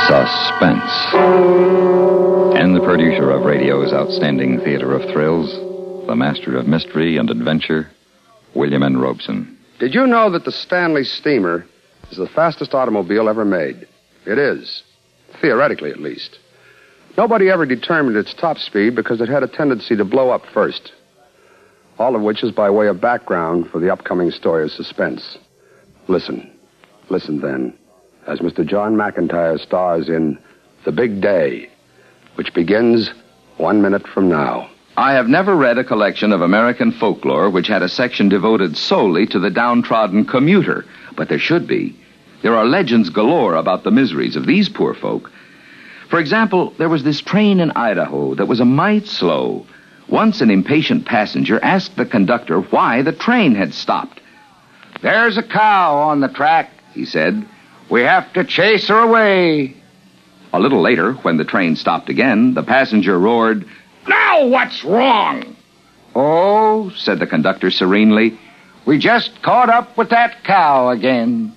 Suspense. And the producer of radio's outstanding theater of thrills, the master of mystery and adventure, William N. Robeson. Did you know that the Stanley Steamer is the fastest automobile ever made? It is. Theoretically, at least. Nobody ever determined its top speed because it had a tendency to blow up first. All of which is by way of background for the upcoming story of Suspense. Listen. Listen, then, as Mr. John McIntyre stars in The Big Day, which begins 1 minute from now. I have never read a collection of American folklore which had a section devoted solely to the downtrodden commuter, but there should be. There are legends galore about the miseries of these poor folk. For example, there was this train in Idaho that was a mite slow. Once an impatient passenger asked the conductor why the train had stopped. "There's a cow on the track," he said. "We have to chase her away." A little later, when the train stopped again, the passenger roared, "Now what's wrong?" "Oh," said the conductor serenely, "we just caught up with that cow again."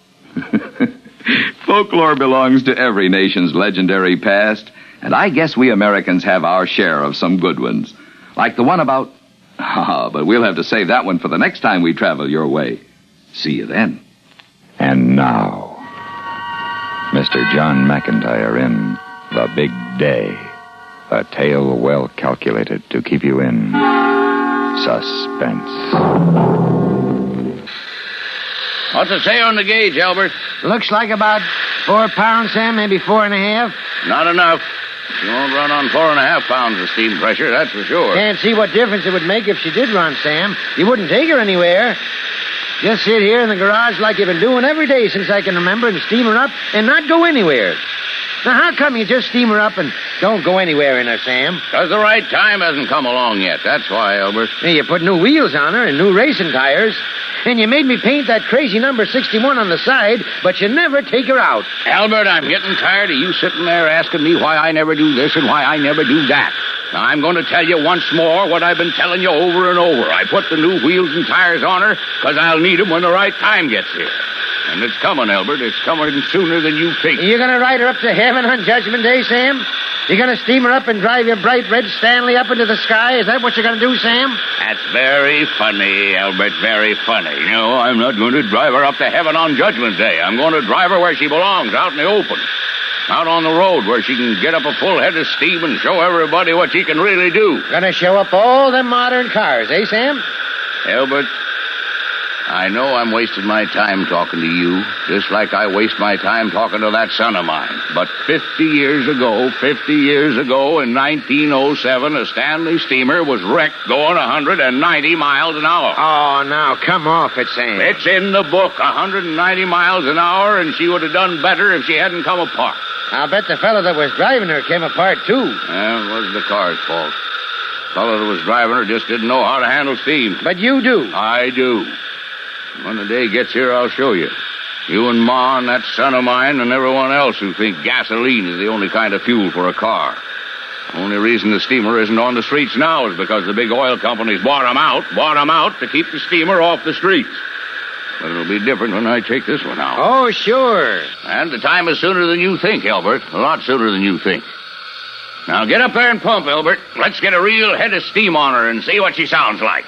Folklore belongs to every nation's legendary past, and I guess we Americans have our share of some good ones. Like the one about... but we'll have to save that one for the next time we travel your way. See you then. And now, Mr. John McIntyre in The Big Day, a tale well calculated to keep you in suspense. What's it say on the gauge, Albert? Looks like about 4 pounds, Sam, maybe 4.5. Not enough. She won't run on 4.5 pounds of steam pressure, that's for sure. Can't see what difference it would make if she did run, Sam. You wouldn't take her anywhere. Just sit here in the garage like you've been doing every day since I can remember and steam her up and not go anywhere. Now, how come you just steam her up and don't go anywhere in her, Sam? Because the right time hasn't come along yet. That's why, Albert. Hey, you put new wheels on her and new racing tires. And you made me paint that crazy number 61 on the side, but you never take her out. Albert, I'm getting tired of you sitting there asking me why I never do this and why I never do that. Now, I'm going to tell you once more what I've been telling you over and over. I put the new wheels and tires on her because I'll need them when the right time gets here. And it's coming, Albert. It's coming sooner than you think. You're going to ride her up to heaven on Judgment Day, Sam? You're going to steam her up and drive your bright red Stanley up into the sky? Is that what you're going to do, Sam? That's very funny, Albert, very funny. No, I'm not going to drive her up to heaven on Judgment Day. I'm going to drive her where she belongs, out in the open. Out on the road where she can get up a full head of steam and show everybody what she can really do. Gonna show up all them modern cars, eh, Sam? Albert, I know I'm wasting my time talking to you, just like I waste my time talking to that son of mine. But 50 years ago, in 1907, a Stanley steamer was wrecked going 190 miles an hour. Oh, now, come off it, Sam. It's in the book, 190 miles an hour, and she would have done better if she hadn't come apart. I'll bet the fellow that was driving her came apart, too. Well, it wasn't the car's fault. The fellow that was driving her just didn't know how to handle steam. But you do. I do. When the day gets here, I'll show you. You and Ma and that son of mine and everyone else who think gasoline is the only kind of fuel for a car. The only reason the steamer isn't on the streets now is because the big oil companies bought them out to keep the steamer off the streets. But it'll be different when I take this one out. Oh, sure. And the time is sooner than you think, Albert. A lot sooner than you think. Now get up there and pump, Albert. Let's get a real head of steam on her and see what she sounds like.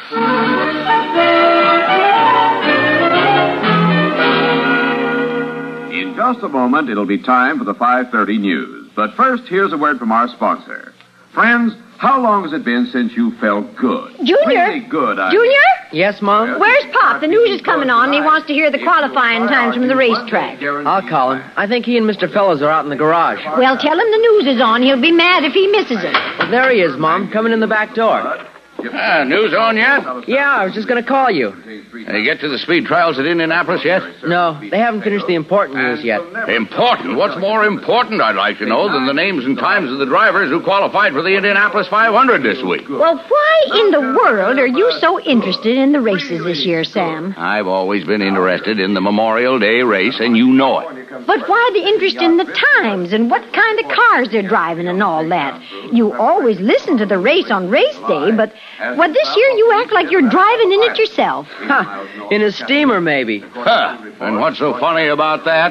In just a moment, it'll be time for the 5:30 news. But first, here's a word from our sponsor. Friends, how long has it been since you felt good? Junior? Really good, Junior? Yes, Mom? Where's Pop? The news is coming on, and he wants to hear the qualifying times from the racetrack. I'll call him. I think he and Mr. Fellows are out in the garage. Well, tell him the news is on. He'll be mad if he misses it. Well, there he is, Mom, coming in the back door. News on yet? Yeah, I was just going to call you. Did you get to the speed trials at Indianapolis yet? No, they haven't finished the important news yet. Important? What's more important, I'd like to know, than the names and times of the drivers who qualified for the Indianapolis 500 this week? Well, why in the world are you so interested in the races this year, Sam? I've always been interested in the Memorial Day race, and you know it. But why the interest in the times and what kind of cars they're driving and all that? You always listen to the race on race day, but this year you act like you're driving in it yourself. In a steamer, maybe. And what's so funny about that?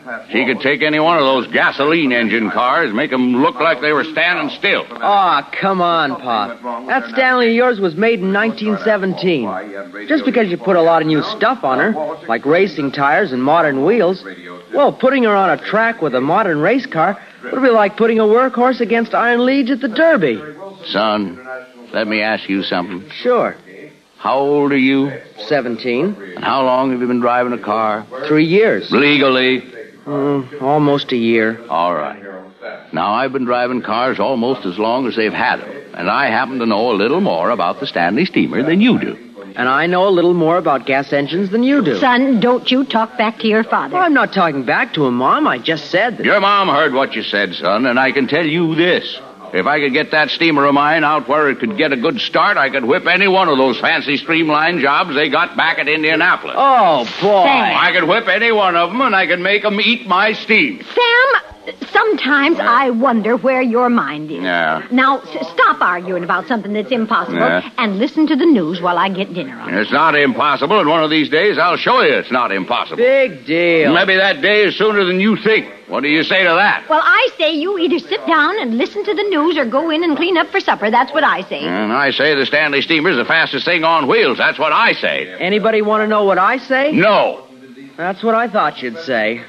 She could take any one of those gasoline engine cars, make them look like they were standing still. Oh, come on, Pop. That Stanley of yours was made in 1917. Just because you put a lot of new stuff on her, like racing tires and modern wheels, well, putting her on a track with a modern race car would be like putting a workhorse against Iron Liege at the Derby. Son, let me ask you something. Sure. How old are you? 17. And how long have you been driving a car? 3 years. Legally? Almost a year. All right. Now, I've been driving cars almost as long as they've had them, and I happen to know a little more about the Stanley steamer than you do. And I know a little more about gas engines than you do. Son, don't you talk back to your father. Well, I'm not talking back to him, Mom. I just said that... Your mom heard what you said, son, and I can tell you this. If I could get that steamer of mine out where it could get a good start, I could whip any one of those fancy streamline jobs they got back at Indianapolis. Oh, boy. Sam. I could whip any one of them, and I could make them eat my steam. Sam, sometimes I wonder where your mind is. Yeah. Now, stop arguing about something that's impossible and listen to the news while I get dinner on it. It's not impossible, and one of these days I'll show you it's not impossible. Big deal. Maybe that day is sooner than you think. What do you say to that? Well, I say you either sit down and listen to the news or go in and clean up for supper. That's what I say. And I say the Stanley steamer's the fastest thing on wheels. That's what I say. Anybody want to know what I say? No. That's what I thought you'd say.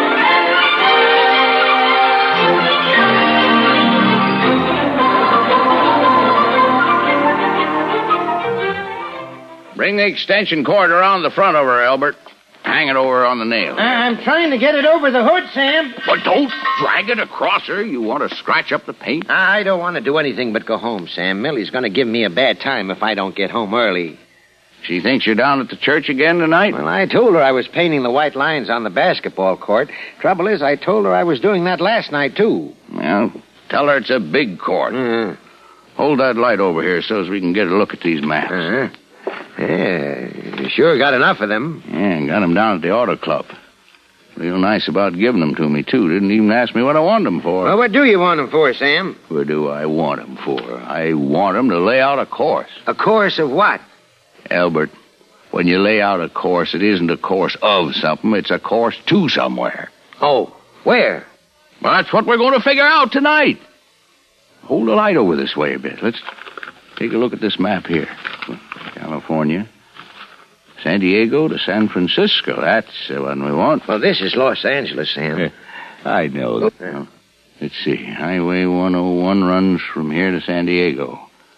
Bring the extension cord around the front of her, Albert. Hang it over on the nail. I'm trying to get it over the hood, Sam. But don't drag it across her. You want to scratch up the paint? I don't want to do anything but go home, Sam. Millie's going to give me a bad time if I don't get home early. She thinks you're down at the church again tonight? Well, I told her I was painting the white lines on the basketball court. Trouble is, I told her I was doing that last night, too. Well, tell her it's a big court. Hold that light over here so as we can get a look at these maps. Yeah, you sure got enough of them. Yeah, got them down at the Auto Club. Real nice about giving them to me, too. Didn't even ask me what I wanted them for. Well, what do you want them for, Sam? What do I want them for? I want them to lay out a course. A course of what? Albert, when you lay out a course, it isn't a course of something. It's a course to somewhere. Oh, where? Well, that's what we're going to figure out tonight. Hold the light over this way a bit. Let's take a look at this map here. California, San Diego to San Francisco. That's the one we want. Well, this is Los Angeles, Sam. I know that. Well, let's see. Highway 101 runs from here to San Diego.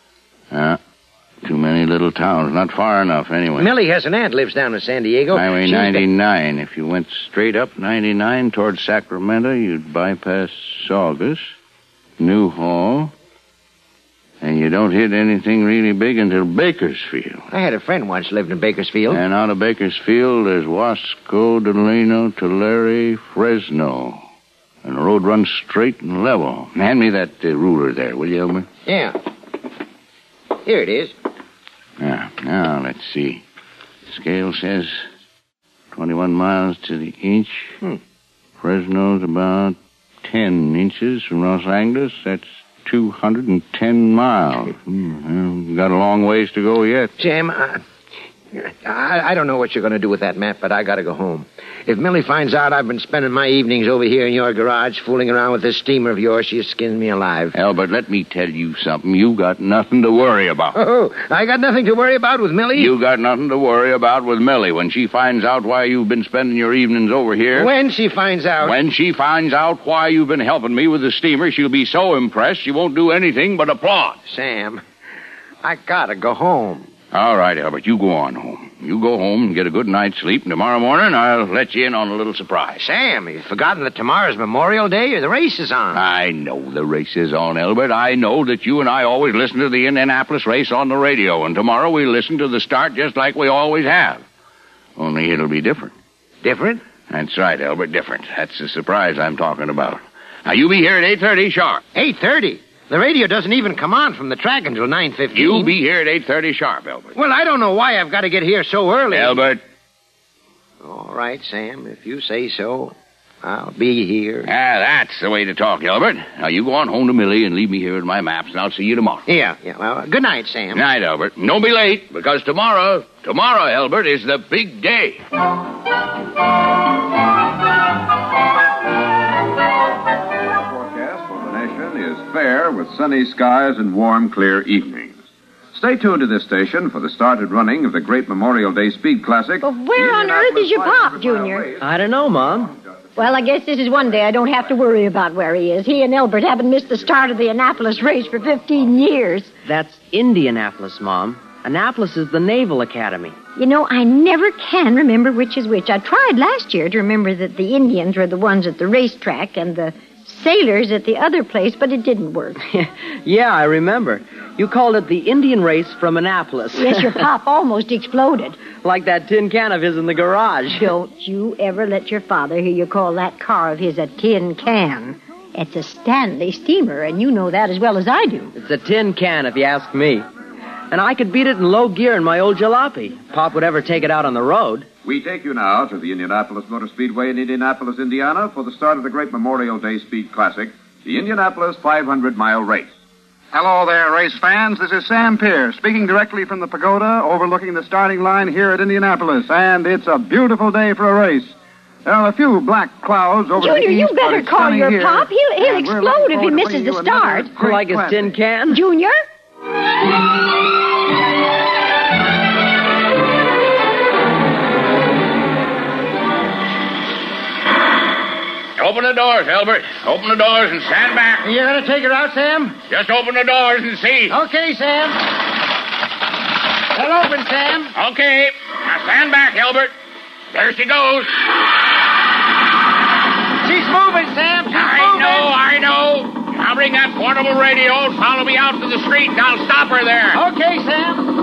Too many little towns. Not far enough, anyway. Millie has an aunt lives down in San Diego. Highway 99. If you went straight up 99 towards Sacramento, you'd bypass Saugus, Newhall, and you don't hit anything really big until Bakersfield. I had a friend once lived in Bakersfield. And out of Bakersfield, there's Wasco, Delano, Tulare, Fresno. And the road runs straight and level. Hand me that ruler there, will you, Elmer? Yeah. Here it is. Now, let's see. Scale says 21 miles to the inch. Fresno's about 10 inches from Los Angeles. That's 210 miles. We've got a long ways to go yet. Sam, I don't know what you're going to do with that map, but I got to go home. If Millie finds out I've been spending my evenings over here in your garage fooling around with this steamer of yours, she'll skin me alive. Albert, let me tell you something. You got nothing to worry about. Oh, I got nothing to worry about with Millie? You got nothing to worry about with Millie when she finds out why you've been spending your evenings over here. When she finds out? When she finds out why you've been helping me with the steamer, she'll be so impressed she won't do anything but applaud. Sam, I gotta go home. All right, Albert, you go on home. You go home and get a good night's sleep, and tomorrow morning I'll let you in on a little surprise. Sam, you've forgotten that tomorrow's Memorial Day or the race is on. I know the race is on, Albert. I know that you and I always listen to the Indianapolis race on the radio, and tomorrow we listen to the start just like we always have. Only it'll be different. Different? That's right, Albert, different. That's the surprise I'm talking about. Now, you be here at 8:30 sharp. 8:30? The radio doesn't even come on from the track until 9:15. You'll be here at 8:30 sharp, Albert. Well, I don't know why I've got to get here so early. Albert. All right, Sam, if you say so, I'll be here. That's the way to talk, Albert. Now, you go on home to Millie and leave me here with my maps, and I'll see you tomorrow. Yeah. Well, good night, Sam. Good night, Albert. And don't be late, because tomorrow, Albert, is the big day. sunny skies and warm, clear evenings. Stay tuned to this station for the started running of the great Memorial Day Speed Classic. But where on earth is your pop, Junior? I don't know, Mom. Well, I guess this is one day I don't have to worry about where he is. He and Elbert haven't missed the start of the Annapolis race for 15 years. That's Indianapolis, Mom. Annapolis is the Naval Academy. You know, I never can remember which is which. I tried last year to remember that the Indians were the ones at the racetrack and the sailors at the other place, but it didn't work. Yeah, I remember. You called it the Indian race from Annapolis. Yes, your pop almost exploded. Like that tin can of his in the garage. Don't you ever let your father hear you call that car of his a tin can. It's a Stanley steamer, and you know that as well as I do. It's a tin can, if you ask me. And I could beat it in low gear in my old jalopy. Pop would ever take it out on the road. We take you now to the Indianapolis Motor Speedway in Indianapolis, Indiana, for the start of the great Memorial Day Speed Classic, the Indianapolis 500-mile race. Hello there, race fans. This is Sam Pierce, speaking directly from the pagoda overlooking the starting line here at Indianapolis. And it's a beautiful day for a race. There are a few black clouds over Junior, the east, you better but it's call sunny your here. pop. He'll And we're explode looking if he forward to misses bringing the you another start. great Like his classic. tin can? Junior? Open the doors, Albert. Open the doors and stand back. You gonna take her out, Sam? Just open the doors and see. Okay, Sam. They'll open, Sam. Okay. Now stand back, Albert. There she goes. She's moving, Sam. She's moving. I know. Now bring that portable radio and follow me out to the street, and I'll stop her there. Okay, Sam.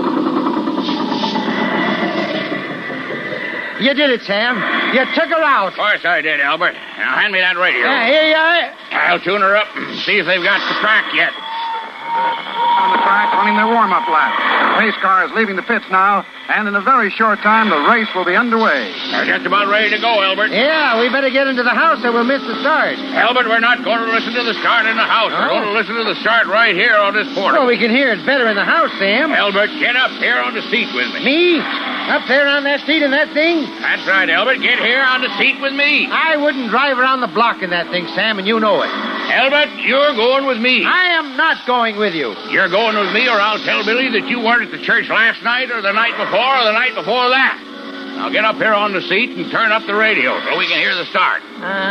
You did it, Sam. You took her out. Of course I did, Albert. Now hand me that radio. Here you are. I'll tune her up and see if they've got the track yet. On the track, running their warm-up lap. The race car is leaving the pits now, and in a very short time, the race will be underway. They're just about ready to go, Albert. Yeah, we better get into the house or we'll miss the start. Albert, we're not going to listen to the start in the house. We're going to listen to the start right here on this portable. Well, we can hear it better in the house, Sam. Albert, get up here on the seat with me. Me? Up there on that seat in that thing? That's right, Albert. Get here on the seat with me. I wouldn't drive around the block in that thing, Sam, and you know it. Albert, you're going with me. I am not going with you. You're going with me, or I'll tell Billy that you weren't at the church last night, or the night before, or the night before that. Now get up here on the seat and turn up the radio so we can hear the start.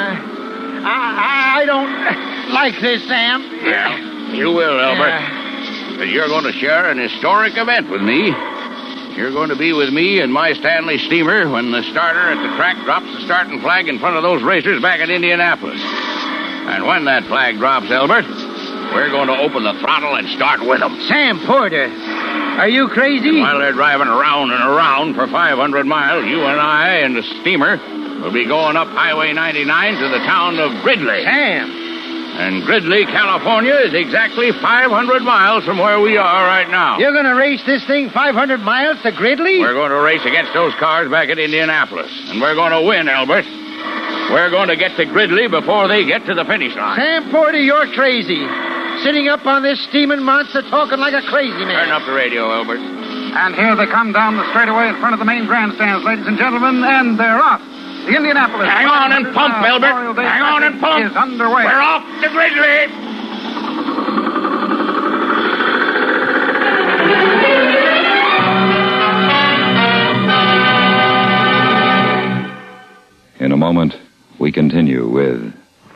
I don't like this, Sam. Yeah, you will, Albert. But you're going to share an historic event with me. You're going to be with me in my Stanley steamer when the starter at the track drops the starting flag in front of those racers back at Indianapolis. And when that flag drops, Albert, we're going to open the throttle and start with them. Sam Porter, are you crazy? And while they're driving around and around for 500 miles, you and I and the steamer will be going up Highway 99 to the town of Gridley. Sam. And Gridley, California is exactly 500 miles from where we are right now. You're going to race this thing 500 miles to Gridley? We're going to race against those cars back at Indianapolis. And we're going to win, Albert. We're going to get to Gridley before they get to the finish line. Sam Porter, you're crazy. Sitting up on this steaming monster talking like a crazy man. Turn up the radio, Albert. And here they come down the straightaway in front of the main grandstands, ladies and gentlemen, and they're off. The Indianapolis. Hang on and pump, Albert. Hang on and pump. Is underway. We're off to Gridley. In a moment, we continue with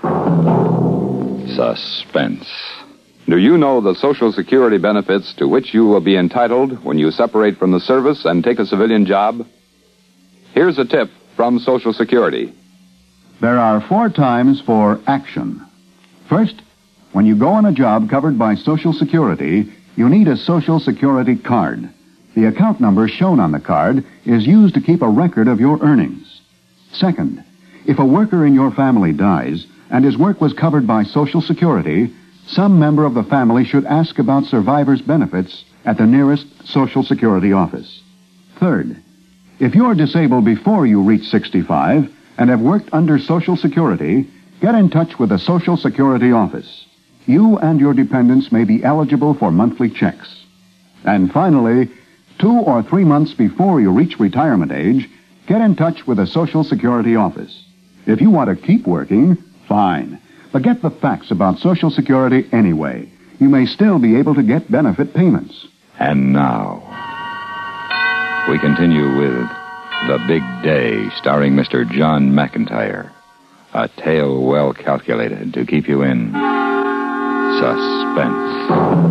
Suspense. Do you know the Social Security benefits to which you will be entitled when you separate from the service and take a civilian job? Here's a tip from Social Security. There are 4 times for action. First, when you go on a job covered by Social Security, you need a Social Security card. The account number shown on the card is used to keep a record of your earnings. Second, if a worker in your family dies and his work was covered by Social Security, some member of the family should ask about survivor's benefits at the nearest Social Security office. Third, if you're disabled before you reach 65 and have worked under Social Security, get in touch with the Social Security office. You and your dependents may be eligible for monthly checks. And finally, 2 or 3 months before you reach retirement age, get in touch with the Social Security office. If you want to keep working, fine. But get the facts about Social Security anyway. you may still be able to get benefit payments. And now, we continue with The Big Day, starring Mr. John McIntyre. A tale well calculated to keep you in suspense.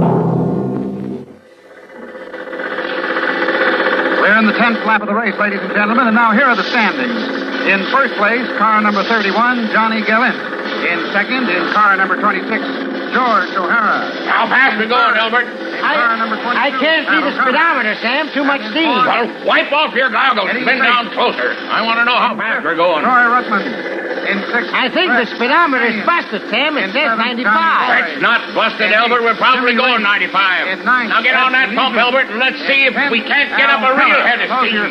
We're in the 10th lap of the race, ladies and gentlemen, and now here are the standings. In first place, car number 31, Johnny Gallant. In second, in car number 26, George O'Hara. How fast we going, Albert? Car number 22, I can't see the speedometer, Sam. Too much steam. Well, wipe off your goggles and bend down closer. I want to know how fast we're going. Troy Ruttman. In sixth, I think the speedometer is busted, Sam. It says 95. That's not busted, Albert. We're probably going 95. Now get on that pump, Albert, and let's see if we can't get up a real head of steam.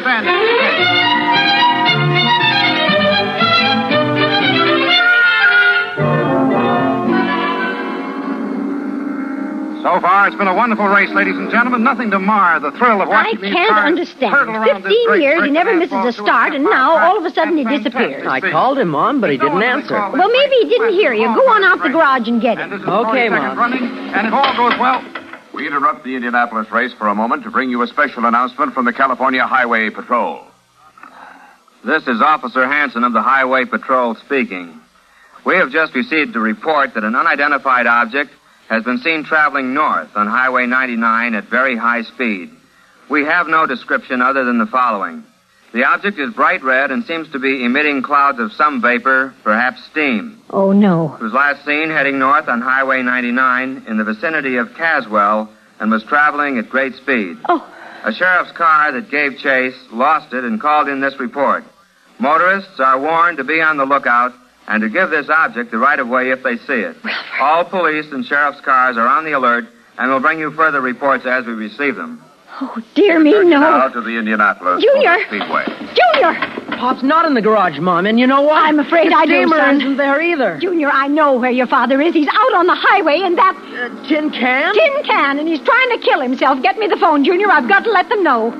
So far, it's been a wonderful race, ladies and gentlemen. Nothing to mar the thrill of watching these I can't cars understand. hurtle around 15 this years, great he never break misses a asphalt start, to and a now track all of a sudden he at disappears. I called him, Mom, but he didn't answer. Well, maybe he didn't hear you. Go on out the garage and get him. Okay, Mom. Running, and if all goes well, We interrupt the Indianapolis race for a moment to bring you a special announcement from the California Highway Patrol. This is Officer Hanson of the Highway Patrol speaking. We have just received a report that an unidentified object has been seen traveling north on Highway 99 at very high speed. We have no description other than the following. The object is bright red and seems to be emitting clouds of some vapor, perhaps steam. Oh, no. It was last seen heading north on Highway 99 in the vicinity of Caswell and was traveling at great speed. Oh. A sheriff's car that gave chase lost it and called in this report. Motorists are warned to be on the lookout and to give this object the right-of-way if they see it. All police and sheriff's cars are on the alert and will bring you further reports as we receive them. Oh, dear me, no. Now to the Indianapolis Junior! Motor Speedway. Junior! Pop's not in the garage, Mom, and you know what? I'm afraid the I do, steamer son. isn't there either. Junior, I know where your father is. He's out on the highway in that... tin can? Tin can, and he's trying to kill himself. Get me the phone, Junior. I've got to let them know.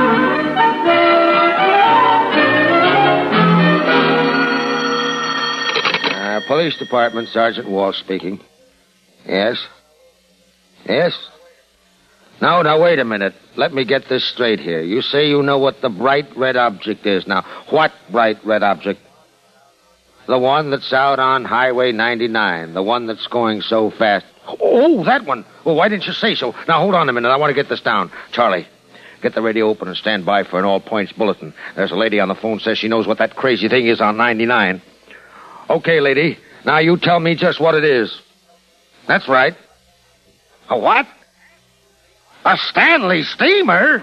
Police Department, Sergeant Walsh speaking. Yes? Yes? Now, wait a minute. Let me get this straight here. You say you know what the bright red object is. Now, what bright red object? The one that's out on Highway 99. The one that's going so fast. Oh, that one. Well, why didn't you say so? Now, hold on a minute. I want to get this down. Charlie, get the radio open and stand by for an all-points bulletin. There's a lady on the phone says she knows what that crazy thing is on 99. Okay, lady. Now you tell me just what it is. That's right. A what? A Stanley steamer?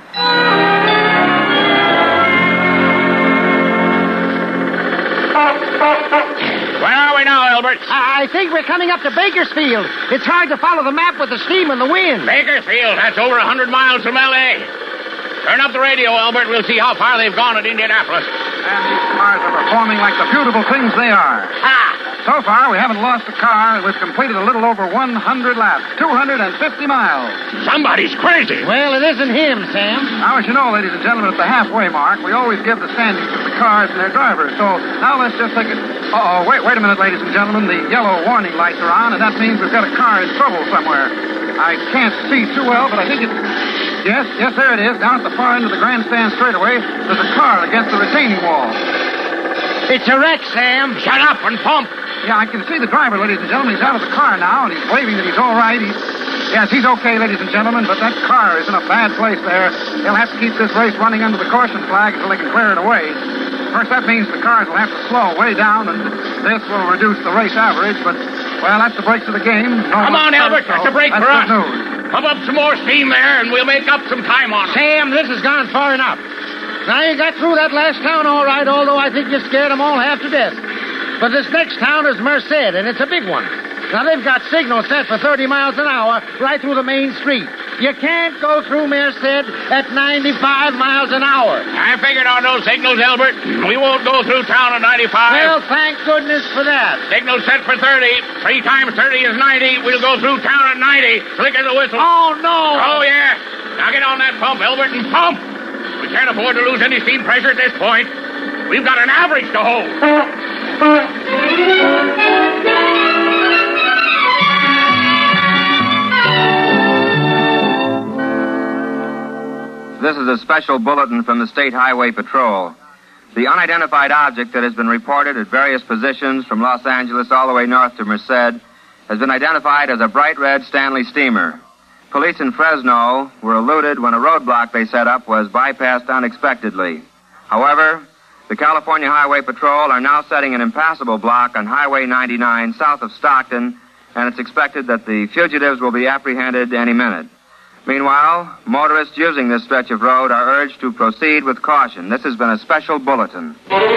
Where are we now, Albert? I think we're coming up to Bakersfield. It's hard to follow the map with the steam and the wind. Bakersfield, that's over 100 miles from L.A. Turn up the radio, Albert. We'll see how far they've gone at Indianapolis. and these cars are performing like the beautiful things they are. Ha! So far, we haven't lost a car. We've completed a little over 100 laps, 250 miles. Somebody's crazy. Well, it isn't him, Sam. Now, as you know, ladies and gentlemen, at the halfway mark, we always give the standings to the cars and their drivers. So now let's just take it. Wait a minute, ladies and gentlemen. The yellow warning lights are on, and that means we've got a car in trouble somewhere. I can't see too well, but I think it's... Yes, there it is. Down at the far end of the grandstand straightaway, there's a car against the retaining wall. It's a wreck, Sam. Shut up and pump. Yeah, I can see the driver, ladies and gentlemen. He's out of the car now, and he's waving that he's all right. Yes, he's okay, ladies and gentlemen, but that car is in a bad place there. They'll have to keep this race running under the caution flag until they can clear it away. Of course, that means the cars will have to slow way down, and this will reduce the race average, but, well, that's the breaks of the game. Come on, Albert. That's a break for us. That's good news. Pump up some more steam there, and we'll make up some time on it. Sam, this has gone far enough. Now, you got through that last town all right, although I think you scared them all half to death. But this next town is Merced, and it's a big one. Now, they've got signals set for 30 miles an hour right through the main street. You can't go through Merced at 95 miles an hour. I figured on those signals, Albert. We won't go through town at 95. Well, thank goodness for that. Signal set for 30. 3 times 30 is 90. We'll go through town at 90. Flicker the whistle. Oh, no. Oh, yeah. Now get on that pump, Albert, and pump. We can't afford to lose any steam pressure at this point. We've got an average to hold. This is a special bulletin from the State Highway Patrol. The unidentified object that has been reported at various positions from Los Angeles all the way north to Merced has been identified as a bright red Stanley steamer. Police in Fresno were eluded when a roadblock they set up was bypassed unexpectedly. However, the California Highway Patrol are now setting an impassable block on Highway 99 south of Stockton, and it's expected that the fugitives will be apprehended any minute. Meanwhile, motorists using this stretch of road are urged to proceed with caution. This has been a special bulletin.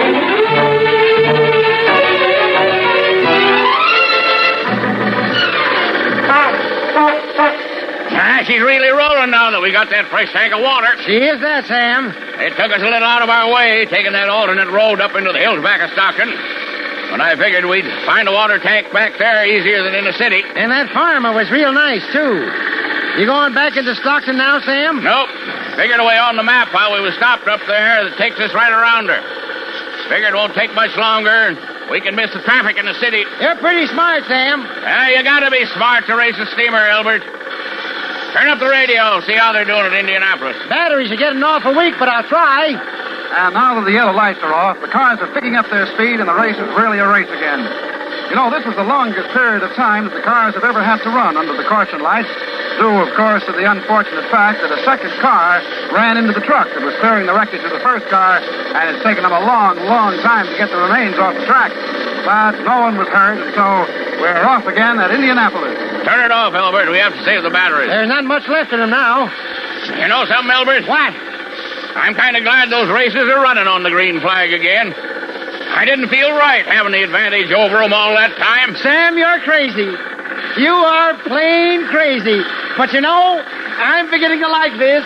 She's really rolling now that we got that fresh tank of water. She is that, Sam. It took us a little out of our way, taking that alternate road up into the hills back of Stockton. But I figured we'd find a water tank back there easier than in the city. And that farmer was real nice, too. You going back into Stockton now, Sam? Nope. Figured away on the map while we was stopped up there that takes us right around her. Figured it won't take much longer, and we can miss the traffic in the city. You're pretty smart, Sam. You gotta be smart to race a steamer, Albert. Turn up the radio, see how they're doing at Indianapolis. Batteries are getting awful weak, but I'll try. And now that the yellow lights are off, the cars are picking up their speed, and the race is really a race again. You know, this is the longest period of time that the cars have ever had to run under the caution lights, due, of course, to the unfortunate fact that a second car ran into the truck that was clearing the wreckage of the first car, and it's taken them a long, long time to get the remains off the track. But no one was hurt, and so we're off again at Indianapolis. Turn it off, Albert. We have to save the batteries. There's not much left of them now. You know something, Albert? What? I'm kind of glad those races are running on the green flag again. I didn't feel right having the advantage over them all that time. Sam, you're crazy. You are plain crazy. But you know, I'm beginning to like this.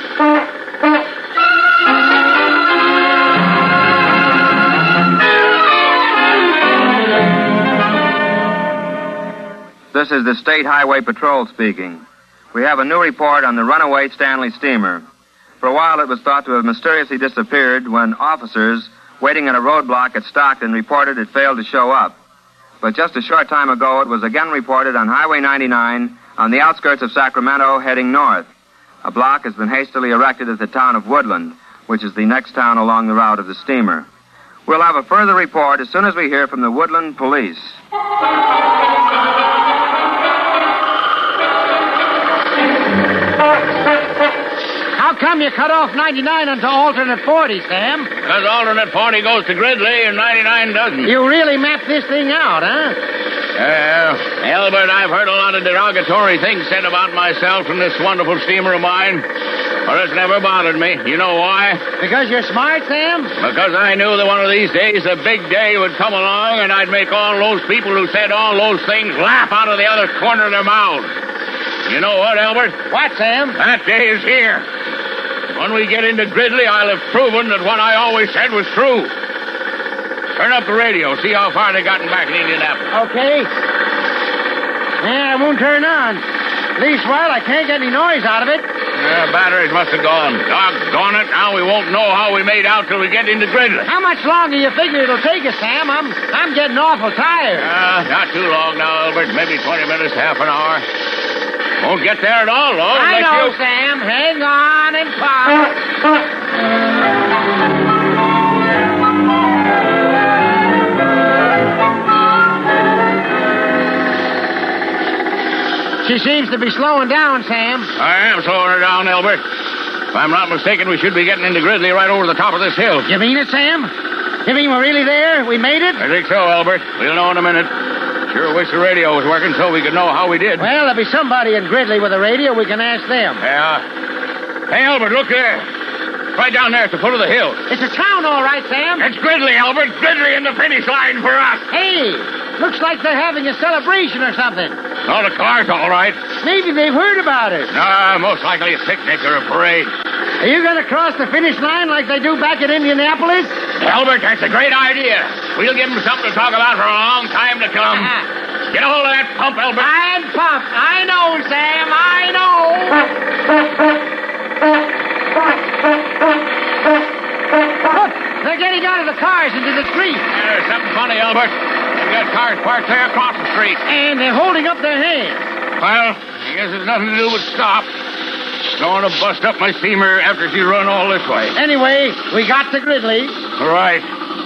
This is the State Highway Patrol speaking. We have a new report on the runaway Stanley steamer. For a while, it was thought to have mysteriously disappeared when officers waiting at a roadblock at Stockton reported it failed to show up. But just a short time ago, it was again reported on Highway 99 on the outskirts of Sacramento heading north. A block has been hastily erected at the town of Woodland, which is the next town along the route of the steamer. We'll have a further report as soon as we hear from the Woodland police. How come you cut off 99 onto alternate 40, Sam? Because alternate 40 goes to Gridley and 99 doesn't. You really mapped this thing out, huh? Albert, I've heard a lot of derogatory things said about myself from this wonderful steamer of mine. But it's never bothered me. You know why? Because you're smart, Sam? Because I knew that one of these days a big day would come along and I'd make all those people who said all those things laugh out of the other corner of their mouths. You know what, Albert? What, Sam? That day is here. When we get into Gridley, I'll have proven that what I always said was true. Turn up the radio. See how far they gotten back in Indianapolis. Okay. Yeah, it won't turn on. Leastwhile, I can't get any noise out of it. Batteries must have gone. Doggone it. Now we won't know how we made out till we get into Gridley. How much longer you figure it'll take us, Sam? I'm getting awful tired. Not too long now, Albert. Maybe 20 minutes, half an hour. Won't get there at all, though. I know, Sam. Hang on and pop. She seems to be slowing down, Sam. I am slowing her down, Albert. If I'm not mistaken, we should be getting into Gridley right over the top of this hill. You mean it, Sam? You mean we're really there? We made it? I think so, Albert. We'll know in a minute. Sure wish the radio was working so we could know how we did. Well, there'll be somebody in Gridley with a radio. We can ask them. Yeah. Hey, Albert, look there. Right down there at the foot of the hill. It's a town, all right, Sam. It's Gridley, Albert. Gridley in the finish line for us. Hey, looks like they're having a celebration or something. No, the car's all right. Maybe they've heard about it. No, most likely a picnic or a parade. Are you going to cross the finish line like they do back at Indianapolis? Albert, that's a great idea. We'll give them something to talk about for a long time to come. Get a hold of that pump, Albert. I'm pumped. I know, Sam. I know. Look, they're getting out of the cars into the street. There's something funny, Albert. They've got cars parked there across the street. And they're holding up their hands. Well, I guess there's nothing to do but stop. going to bust up my steamer after she run all this way. Anyway, we got the Gridley. All right.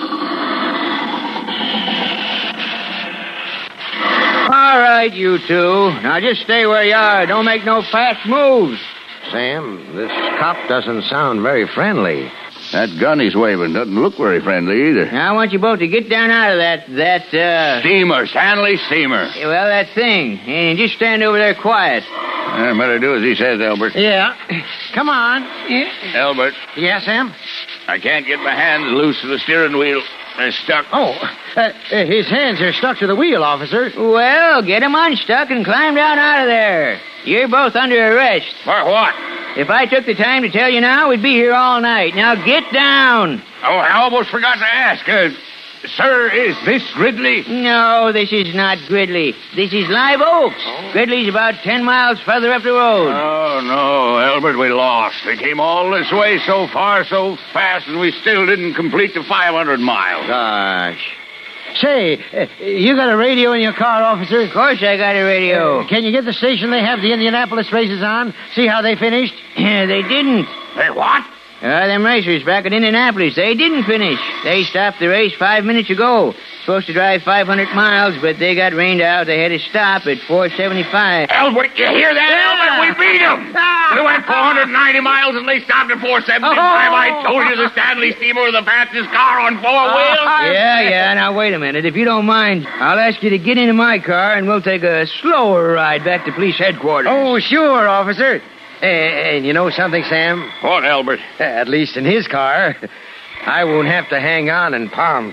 All right, you two. Now just stay where you are. Don't make no fast moves. Sam, this cop doesn't sound very friendly. That gun he's waving doesn't look very friendly either. Now, I want you both to get down out of that. Steamer, Stanley steamer. Well, that thing. And just stand over there quiet. I better do as he says, Albert. Yeah. Come on. Albert. Yeah, Sam? I can't get my hands loose of the steering wheel. They're stuck. Oh, his hands are stuck to the wheel, officer. Well, get 'em unstuck and climb down out of there. You're both under arrest. For what? If I took the time to tell you now, we'd be here all night. Now get down. Oh, I almost forgot to ask. Sir, is this Gridley? No, this is not Gridley. This is Live Oaks. Gridley's about 10 miles further up the road. Oh, no, Albert, we lost. We came all this way so far, so fast, and we still didn't complete the 500 miles. Gosh. Say, you got a radio in your car, officer? Of course I got a radio. Can you get the station they have the Indianapolis races on? See how they finished? They didn't. Hey, what? Them racers back at Indianapolis, they didn't finish. They stopped the race 5 minutes ago. Supposed to drive 500 miles, but they got rained out. They had to stop at 475. Albert, you hear that, Albert? We beat them. We went 490 miles and they stopped at 475. I told you the Stanley steamer was the fastest car on 4 wheels. Yeah. Now, wait a minute. If you don't mind, I'll ask you to get into my car and we'll take a slower ride back to police headquarters. Oh, sure, officer. And you know something, Sam? What, Albert? At least in his car, I won't have to hang on and pound.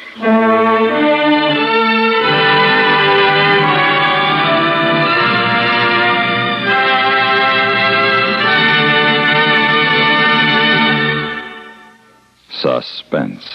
Suspense.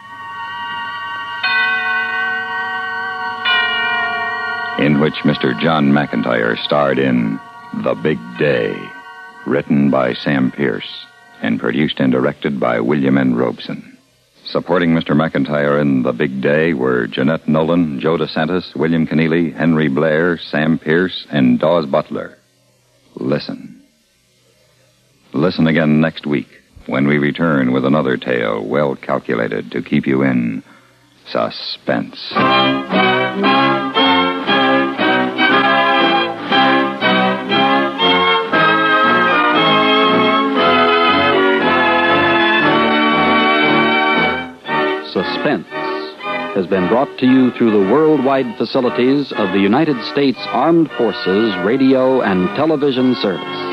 In which Mr. John McIntyre starred in The Big Day, written by Sam Pierce and produced and directed by William N. Robeson. Supporting Mr. McIntyre in The Big Day were Jeanette Nolan, Joe DeSantis, William Keneally, Henry Blair, Sam Pierce, and Dawes Butler. Listen. Listen again next week when we return with another tale well calculated to keep you in suspense. Suspense has been brought to you through the worldwide facilities of the United States Armed Forces Radio and Television Service.